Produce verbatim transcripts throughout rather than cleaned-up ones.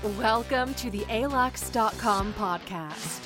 Welcome to the A L U X dot com podcast.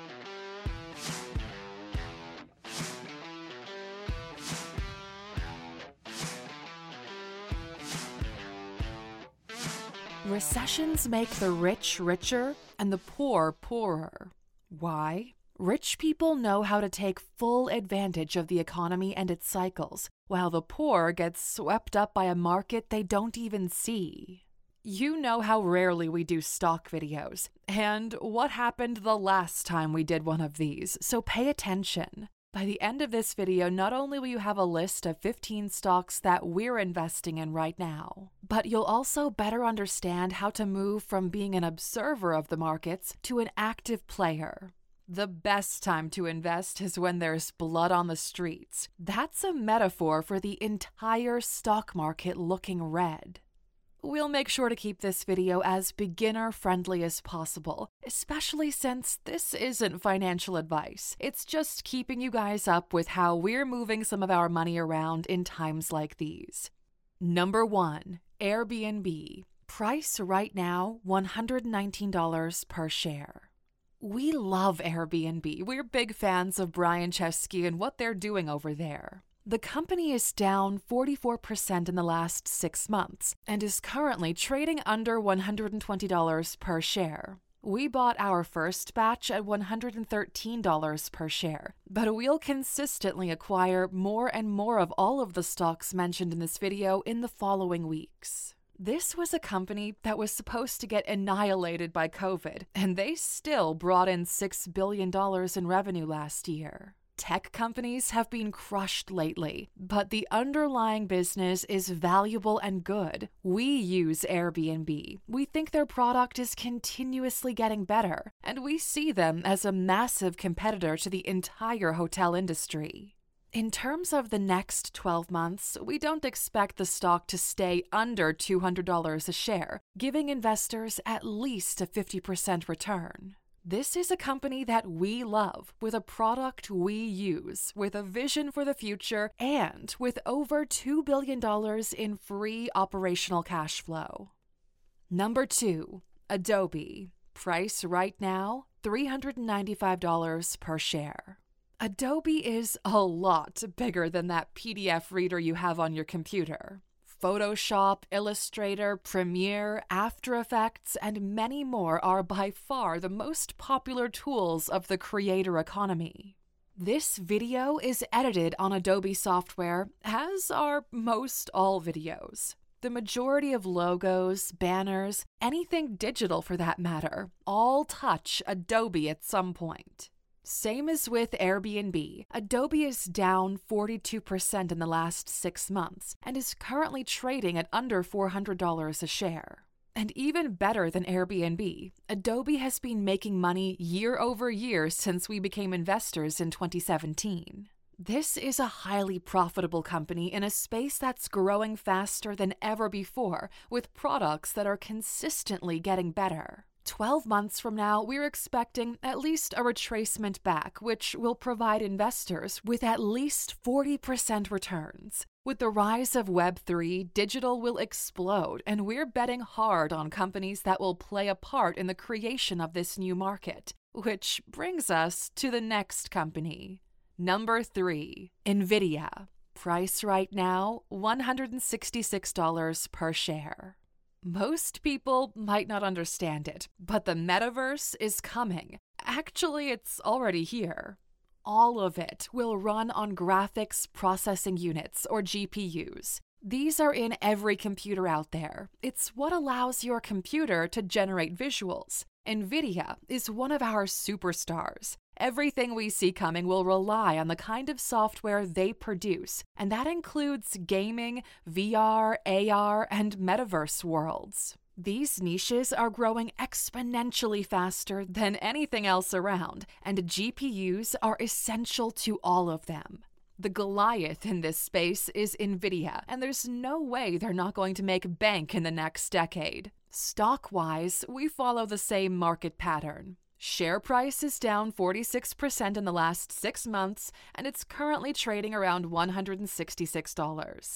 Recessions make the rich richer and the poor poorer. Why? Rich people know how to take full advantage of the economy and its cycles, while the poor get swept up by a market they don't even see. You know how rarely we do stock videos, and what happened the last time we did one of these, so pay attention. By the end of this video, not only will you have a list of fifteen stocks that we're investing in right now, but you'll also better understand how to move from being an observer of the markets to an active player. The best time to invest is when there's blood on the streets. That's a metaphor for the entire stock market looking red. We'll make sure to keep this video as beginner-friendly as possible, especially since this isn't financial advice. It's just keeping you guys up with how we're moving some of our money around in times like these. Number one, Airbnb. Price right now, one hundred nineteen dollars per share. We love Airbnb. We're big fans of Brian Chesky and what they're doing over there. The company is down forty-four percent in the last six months and is currently trading under one hundred twenty dollars per share. We bought our first batch at one hundred thirteen dollars per share, but we'll consistently acquire more and more of all of the stocks mentioned in this video in the following weeks. This was a company that was supposed to get annihilated by COVID, and they still brought in six billion dollars in revenue last year. Tech companies have been crushed lately, but the underlying business is valuable and good. We use Airbnb. We think their product is continuously getting better, and we see them as a massive competitor to the entire hotel industry. In terms of the next twelve months, we don't expect the stock to stay under two hundred dollars a share, giving investors at least a fifty percent return. This is a company that we love, with a product we use, with a vision for the future, and with over two billion dollars in free operational cash flow. Number two, Adobe. Price right now, three hundred ninety-five dollars per share. Adobe is a lot bigger than that P D F reader you have on your computer. Photoshop, Illustrator, Premiere, After Effects, and many more are by far the most popular tools of the creator economy. This video is edited on Adobe software, as are most all videos. The majority of logos, banners, anything digital for that matter, all touch Adobe at some point. Same as with Airbnb, Adobe is down forty-two percent in the last six months and is currently trading at under four hundred dollars a share. And even better than Airbnb, Adobe has been making money year over year since we became investors in twenty seventeen. This is a highly profitable company in a space that's growing faster than ever before, with products that are consistently getting better. twelve months from now, we're expecting at least a retracement back, which will provide investors with at least forty percent returns. With the rise of Web three, digital will explode, and we're betting hard on companies that will play a part in the creation of this new market. Which brings us to the next company. Number three, NVIDIA. Price right now, one hundred sixty-six dollars per share. Most people might not understand it, but the metaverse is coming. Actually, it's already here. All of it will run on graphics processing units, or G P Us. These are in every computer out there. It's what allows your computer to generate visuals. NVIDIA is one of our superstars. Everything we see coming will rely on the kind of software they produce, and that includes gaming, V R, A R, and metaverse worlds. These niches are growing exponentially faster than anything else around, and G P Us are essential to all of them. The Goliath in this space is NVIDIA, and there's no way they're not going to make bank in the next decade. Stock-wise, we follow the same market pattern. Share price is down forty-six percent in the last six months, and it's currently trading around one hundred sixty-six dollars.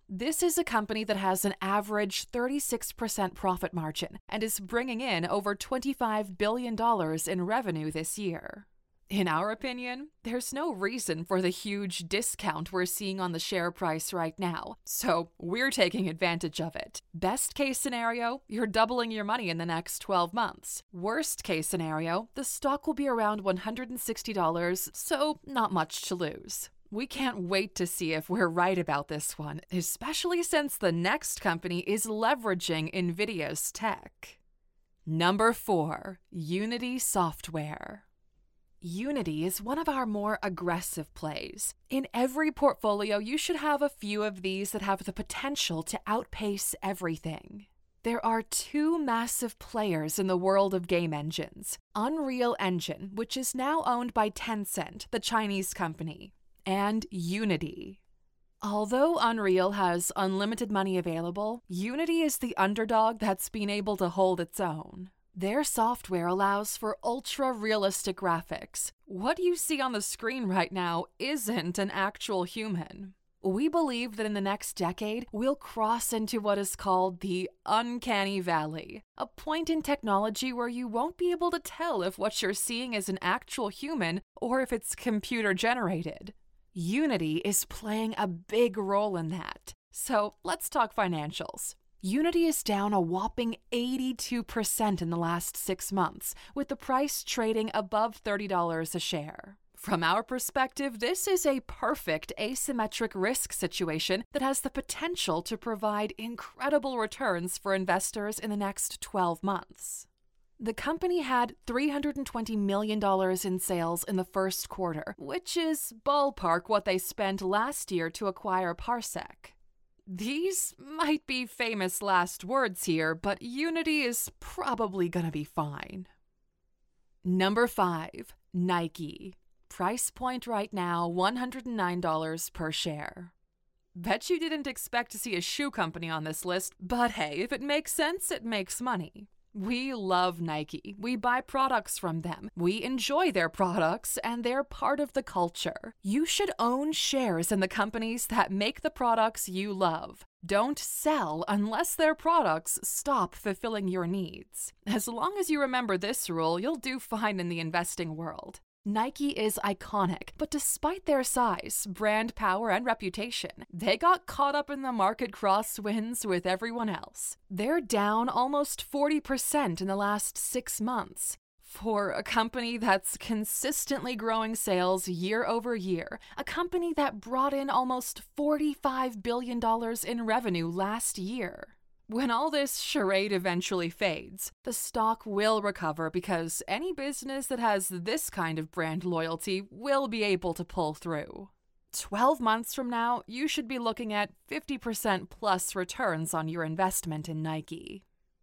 This is a company that has an average thirty-six percent profit margin and is bringing in over twenty-five billion dollars in revenue this year. In our opinion, there's no reason for the huge discount we're seeing on the share price right now, so we're taking advantage of it. Best case scenario, you're doubling your money in the next twelve months. Worst case scenario, the stock will be around one hundred sixty dollars, so not much to lose. We can't wait to see if we're right about this one, especially since the next company is leveraging NVIDIA's tech. Number four, Unity Software. Unity is one of our more aggressive plays. In every portfolio, you should have a few of these that have the potential to outpace everything. There are two massive players in the world of game engines: Unreal Engine, which is now owned by Tencent, the Chinese company, and Unity. Although Unreal has unlimited money available, Unity is the underdog that's been able to hold its own. Their software allows for ultra-realistic graphics. What you see on the screen right now isn't an actual human. We believe that in the next decade, we'll cross into what is called the uncanny valley, a point in technology where you won't be able to tell if what you're seeing is an actual human or if it's computer-generated. Unity is playing a big role in that. So let's talk financials. Unity is down a whopping eighty-two percent in the last six months, with the price trading above thirty dollars a share. From our perspective, this is a perfect asymmetric risk situation that has the potential to provide incredible returns for investors in the next twelve months. The company had three hundred twenty million dollars in sales in the first quarter, which is ballpark what they spent last year to acquire Parsec. These might be famous last words here, but Unity is probably gonna be fine. Number five, Nike. Price point right now, one hundred nine dollars per share. Bet you didn't expect to see a shoe company on this list, but hey, if it makes sense, it makes money. We love Nike. We buy products from them. We enjoy their products, and they're part of the culture. You should own shares in the companies that make the products you love. Don't sell unless their products stop fulfilling your needs. As long as you remember this rule, you'll do fine in the investing world. Nike is iconic, but despite their size, brand power, and reputation, they got caught up in the market crosswinds with everyone else. They're down almost forty percent in the last six months. For a company that's consistently growing sales year over year, a company that brought in almost forty-five billion dollars in revenue last year. When all this charade eventually fades, the stock will recover because any business that has this kind of brand loyalty will be able to pull through. twelve months from now, you should be looking at fifty percent plus returns on your investment in Nike.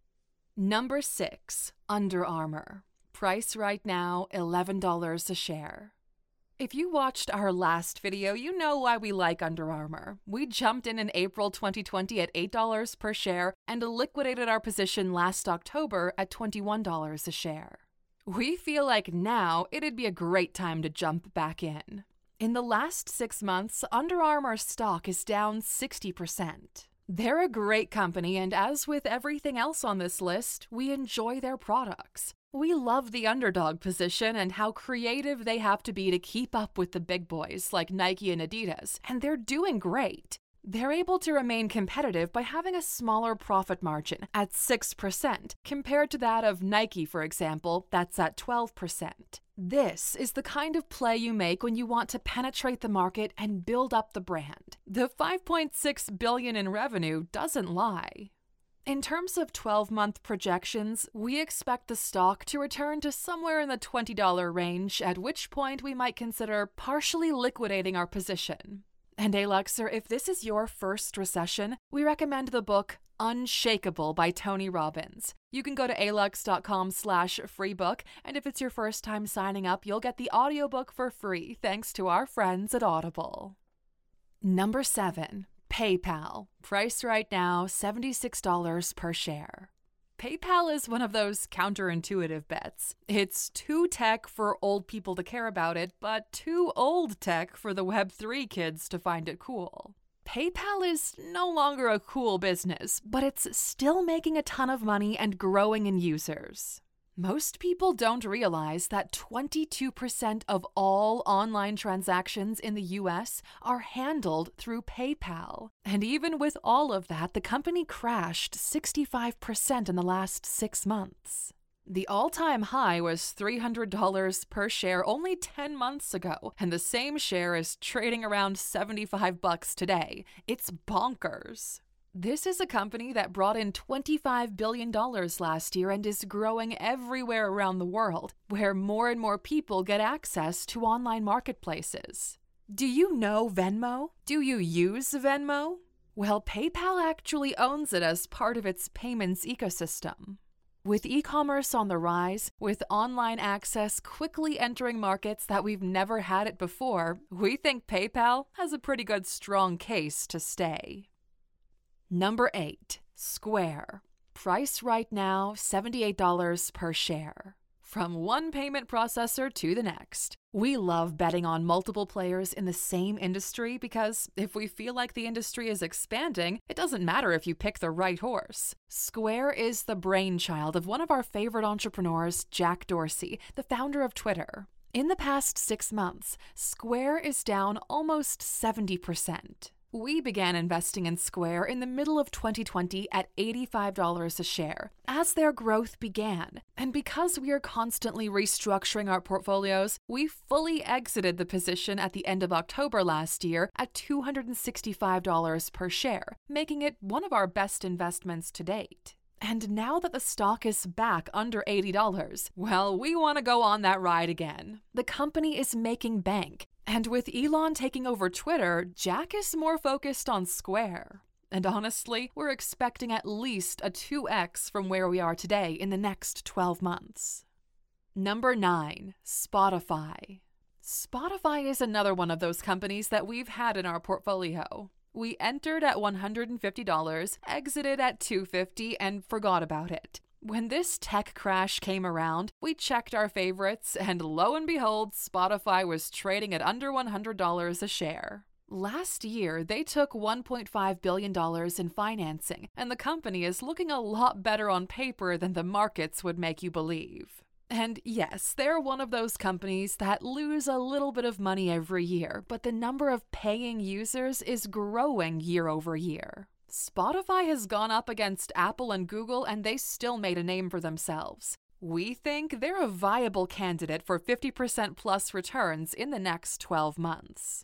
Number six, Under Armour. Price right now, eleven dollars a share. If you watched our last video, you know why we like Under Armour. We jumped in in April twenty twenty at eight dollars per share and liquidated our position last October at twenty-one dollars a share. We feel like now it'd be a great time to jump back in. In the last six months, Under Armour stock is down sixty percent. They're a great company, and as with everything else on this list, we enjoy their products. We love the underdog position and how creative they have to be to keep up with the big boys like Nike and Adidas, and they're doing great. They're able to remain competitive by having a smaller profit margin at six percent compared to that of Nike, for example, that's at twelve percent. This is the kind of play you make when you want to penetrate the market and build up the brand. The five point six billion dollars in revenue doesn't lie. In terms of twelve-month projections, we expect the stock to return to somewhere in the twenty dollars range, at which point we might consider partially liquidating our position. And Aluxer, if this is your first recession, we recommend the book Unshakeable by Tony Robbins. You can go to alux.com slash free book, and if it's your first time signing up, you'll get the audiobook for free thanks to our friends at Audible. Number seven. PayPal. Price right now, seventy-six dollars per share. PayPal is one of those counterintuitive bets. It's too tech for old people to care about it, but too old tech for the Web three kids to find it cool. PayPal is no longer a cool business, but it's still making a ton of money and growing in users. Most people don't realize that twenty-two percent of all online transactions in the U S are handled through PayPal. And even with all of that, the company crashed sixty-five percent in the last six months. The all-time high was three hundred dollars per share only ten months ago, and the same share is trading around seventy-five bucks today. It's bonkers. This is a company that brought in twenty-five billion dollars last year and is growing everywhere around the world, where more and more people get access to online marketplaces. Do you know Venmo? Do you use Venmo? Well, PayPal actually owns it as part of its payments ecosystem. With e-commerce on the rise, with online access quickly entering markets that we've never had it before, we think PayPal has a pretty good strong case to stay. Number eight, Square. Price right now, seventy-eight dollars per share. From one payment processor to the next. We love betting on multiple players in the same industry because if we feel like the industry is expanding, it doesn't matter if you pick the right horse. Square is the brainchild of one of our favorite entrepreneurs, Jack Dorsey, the founder of Twitter. In the past six months, Square is down almost seventy percent. We began investing in Square in the middle of twenty twenty at eighty-five dollars a share, as their growth began. And because we are constantly restructuring our portfolios, we fully exited the position at the end of October last year at two hundred sixty-five dollars per share, making it one of our best investments to date. And now that the stock is back under eighty dollars, well, we want to go on that ride again. The company is making bank. And with Elon taking over Twitter, Jack is more focused on Square. And honestly, we're expecting at least a two x from where we are today in the next twelve months. Number nine, Spotify. Spotify is another one of those companies that we've had in our portfolio. We entered at one hundred fifty dollars, exited at two hundred fifty dollars, and forgot about it. When this tech crash came around, we checked our favorites, and lo and behold, Spotify was trading at under one hundred dollars a share. Last year, they took one point five billion dollars in financing, and the company is looking a lot better on paper than the markets would make you believe. And yes, they're one of those companies that lose a little bit of money every year, but the number of paying users is growing year over year. Spotify has gone up against Apple and Google, and they still made a name for themselves. We think they're a viable candidate for fifty percent plus returns in the next twelve months.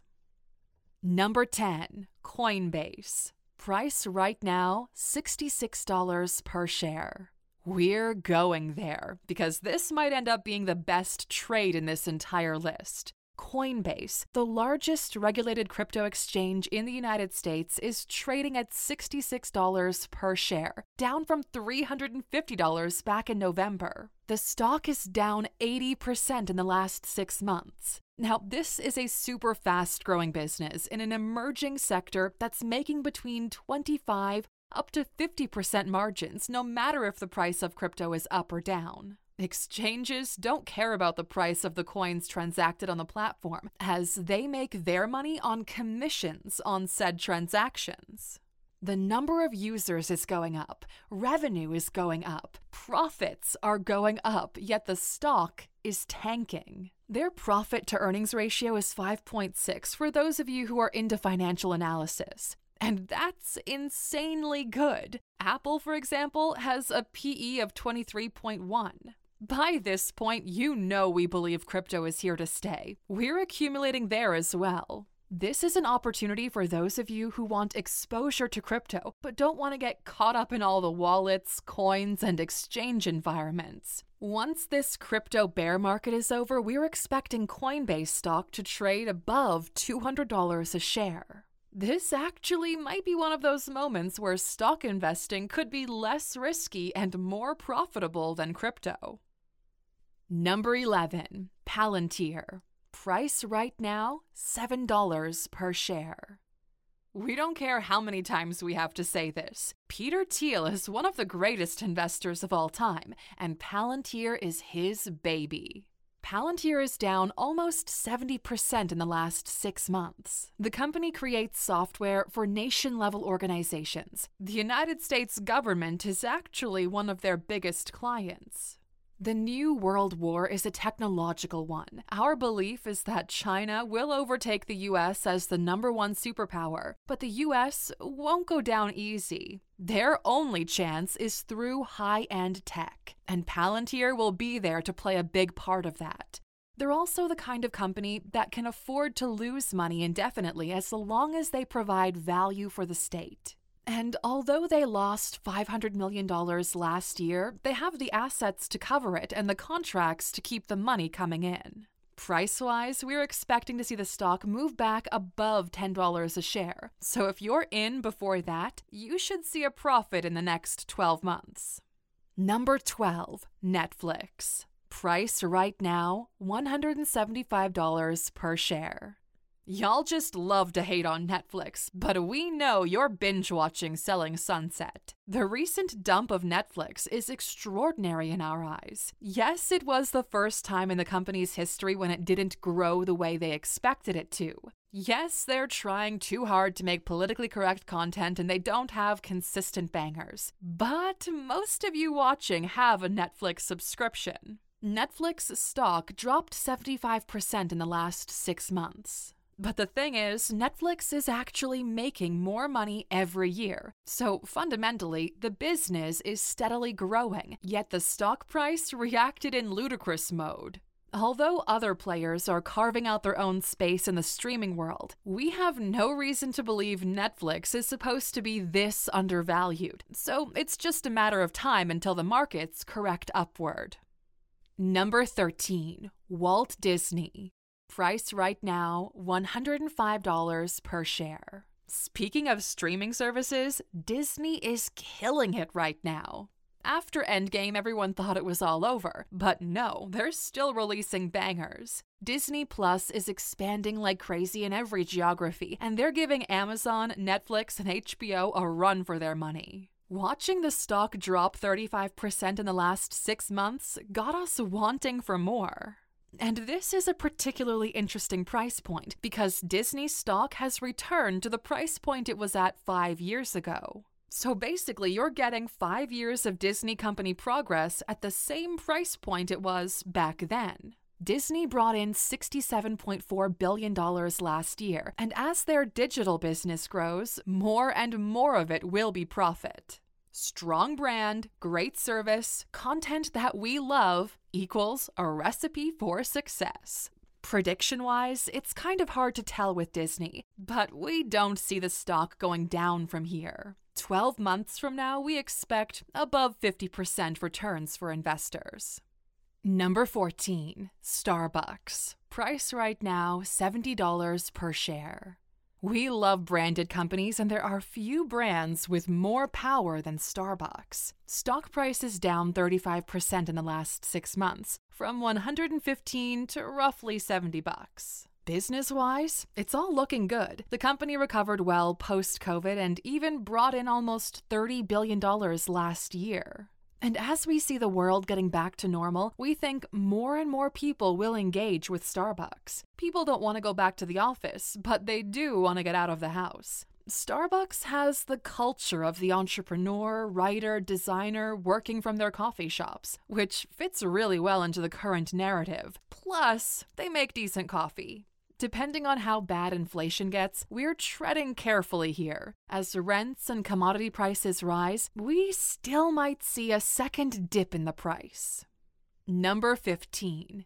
Number ten, Coinbase. Price right now, sixty-six dollars per share. We're going there, because this might end up being the best trade in this entire list. Coinbase, the largest regulated crypto exchange in the United States, is trading at sixty-six dollars per share, down from three hundred fifty dollars back in November. The stock is down eighty percent in the last six months. Now, this is a super fast-growing business in an emerging sector that's making between twenty-five up to fifty percent margins, no matter if the price of crypto is up or down. Exchanges don't care about the price of the coins transacted on the platform, as they make their money on commissions on said transactions. The number of users is going up, revenue is going up, profits are going up, yet the stock is tanking. Their profit-to-earnings ratio is five point six for those of you who are into financial analysis. And that's insanely good. Apple, for example, has a P E of twenty-three point one. By this point, you know we believe crypto is here to stay. We're accumulating there as well. This is an opportunity for those of you who want exposure to crypto, but don't want to get caught up in all the wallets, coins, and exchange environments. Once this crypto bear market is over, we're expecting Coinbase stock to trade above two hundred dollars a share. This actually might be one of those moments where stock investing could be less risky and more profitable than crypto. Number eleven, Palantir. Price right now, seven dollars per share. We don't care how many times we have to say this. Peter Thiel is one of the greatest investors of all time, and Palantir is his baby. Palantir is down almost seventy percent in the last six months. The company creates software for nation-level organizations. The United States government is actually one of their biggest clients. The new world war is a technological one. Our belief is that China will overtake the U S as the number one superpower, but the U S won't go down easy. Their only chance is through high-end tech, and Palantir will be there to play a big part of that. They're also the kind of company that can afford to lose money indefinitely as long as they provide value for the state. And although they lost five hundred million dollars last year, they have the assets to cover it and the contracts to keep the money coming in. Price-wise, we're expecting to see the stock move back above ten dollars a share. So if you're in before that, you should see a profit in the next twelve months. Number twelve, Netflix. Price right now, one hundred seventy-five dollars per share. Y'all just love to hate on Netflix, but we know you're binge-watching Selling Sunset. The recent dump of Netflix is extraordinary in our eyes. Yes, it was the first time in the company's history when it didn't grow the way they expected it to. Yes, they're trying too hard to make politically correct content and they don't have consistent bangers. But most of you watching have a Netflix subscription. Netflix stock dropped seventy-five percent in the last six months. But the thing is, Netflix is actually making more money every year. So fundamentally, the business is steadily growing, yet the stock price reacted in ludicrous mode. Although other players are carving out their own space in the streaming world, we have no reason to believe Netflix is supposed to be this undervalued. So it's just a matter of time until the markets correct upward. Number thirteen, Walt Disney. Price right now, one hundred five dollars per share. Speaking of streaming services, Disney is killing it right now. After Endgame, everyone thought it was all over, but no, they're still releasing bangers. Disney Plus is expanding like crazy in every geography, and they're giving Amazon, Netflix, and H B O a run for their money. Watching the stock drop thirty-five percent in the last six months got us wanting for more. And this is a particularly interesting price point because Disney stock has returned to the price point it was at five years ago. So basically, you're getting five years of Disney company progress at the same price point it was back then. Disney brought in sixty-seven point four billion dollars last year, and as their digital business grows, more and more of it will be profit. Strong brand, great service, content that we love equals a recipe for success. Prediction-wise, it's kind of hard to tell with Disney, but we don't see the stock going down from here. twelve months from now, we expect above fifty percent returns for investors. Number fourteen, Starbucks. Price right now, seventy dollars per share. We love branded companies, and there are few brands with more power than Starbucks. Stock price is down thirty-five percent in the last six months, from one hundred fifteen to roughly seventy bucks. Business-wise, it's all looking good. The company recovered well post-COVID and even brought in almost thirty billion dollars last year. And as we see the world getting back to normal, we think more and more people will engage with Starbucks. People don't want to go back to the office, but they do want to get out of the house. Starbucks has the culture of the entrepreneur, writer, designer working from their coffee shops, which fits really well into the current narrative. Plus, they make decent coffee. Depending on how bad inflation gets, we're treading carefully here. As rents and commodity prices rise, we still might see a second dip in the price. Number fifteen,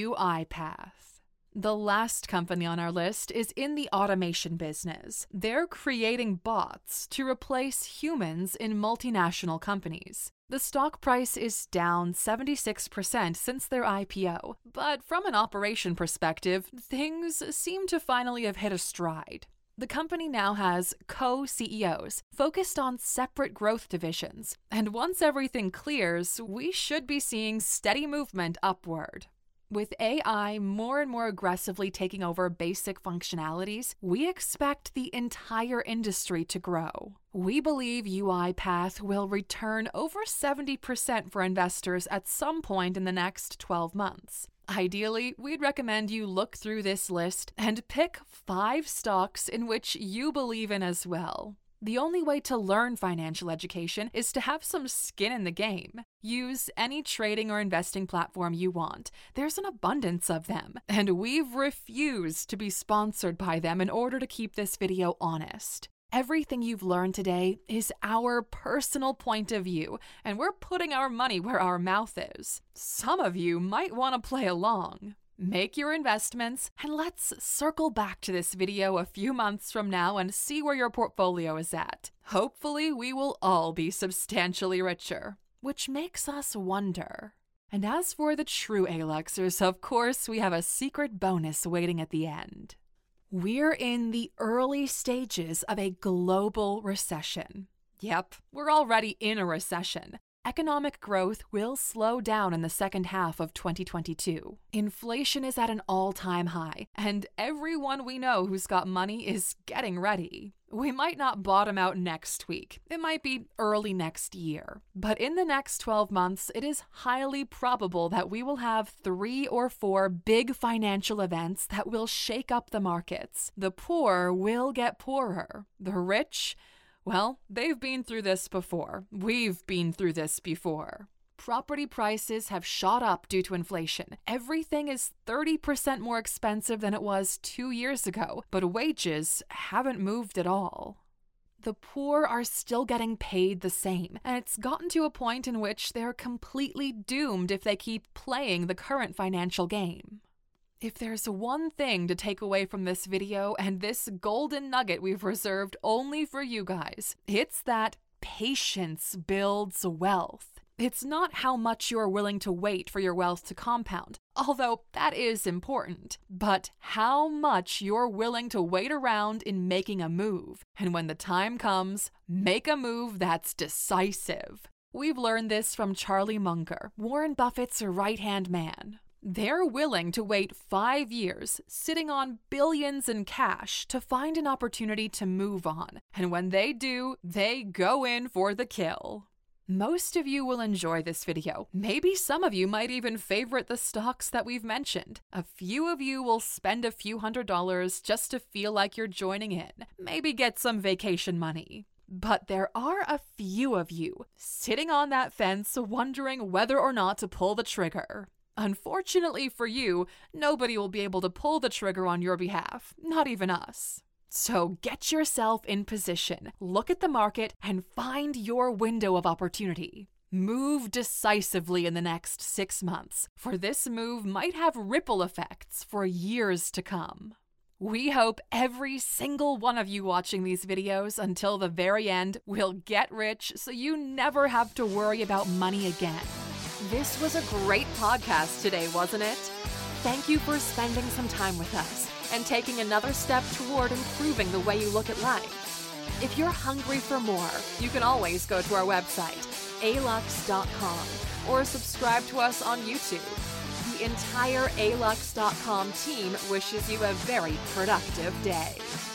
UiPath. The last company on our list is in the automation business. They're creating bots to replace humans in multinational companies. The stock price is down seventy-six percent since their I P O, but from an operation perspective, things seem to finally have hit a stride. The company now has co-C E Os focused on separate growth divisions, and once everything clears, we should be seeing steady movement upward. With A I more and more aggressively taking over basic functionalities, we expect the entire industry to grow. We believe UiPath will return over seventy percent for investors at some point in the next twelve months. Ideally, we'd recommend you look through this list and pick five stocks in which you believe in as well. The only way to learn financial education is to have some skin in the game. Use any trading or investing platform you want. There's an abundance of them, and we've refused to be sponsored by them in order to keep this video honest. Everything you've learned today is our personal point of view, and we're putting our money where our mouth is. Some of you might want to play along. Make your investments, and let's circle back to this video a few months from now and see where your portfolio is at. Hopefully, we will all be substantially richer, which makes us wonder. And as for the true A-Luxers, of course, we have a secret bonus waiting at the end. We're in the early stages of a global recession. Yep, we're already in a recession. Economic growth will slow down in the second half of twenty twenty-two. Inflation is at an all-time high, and everyone we know who's got money is getting ready. We might not bottom out next week. It might be early next year. But in the next twelve months, it is highly probable that we will have three or four big financial events that will shake up the markets. The poor will get poorer. The rich, well, they've been through this before. We've been through this before. Property prices have shot up due to inflation. Everything is thirty percent more expensive than it was two years ago, but wages haven't moved at all. The poor are still getting paid the same, and it's gotten to a point in which they're completely doomed if they keep playing the current financial game. If there's one thing to take away from this video and this golden nugget we've reserved only for you guys, it's that patience builds wealth. It's not how much you're willing to wait for your wealth to compound, although that is important, but how much you're willing to wait around in making a move. And when the time comes, make a move that's decisive. We've learned this from Charlie Munger, Warren Buffett's right-hand man. They're willing to wait five years, sitting on billions in cash, to find an opportunity to move on. And when they do, they go in for the kill. Most of you will enjoy this video. Maybe some of you might even favorite the stocks that we've mentioned. A few of you will spend a few hundred dollars just to feel like you're joining in. Maybe get some vacation money. But there are a few of you sitting on that fence wondering whether or not to pull the trigger. Unfortunately for you, nobody will be able to pull the trigger on your behalf, not even us. So get yourself in position, look at the market, and find your window of opportunity. Move decisively in the next six months, for this move might have ripple effects for years to come. We hope every single one of you watching these videos until the very end will get rich so you never have to worry about money again. This was a great podcast today, wasn't it? Thank you for spending some time with us and taking another step toward improving the way you look at life. If you're hungry for more, you can always go to our website, A Lux dot com, or subscribe to us on YouTube. The entire A Lux dot com team wishes you a very productive day.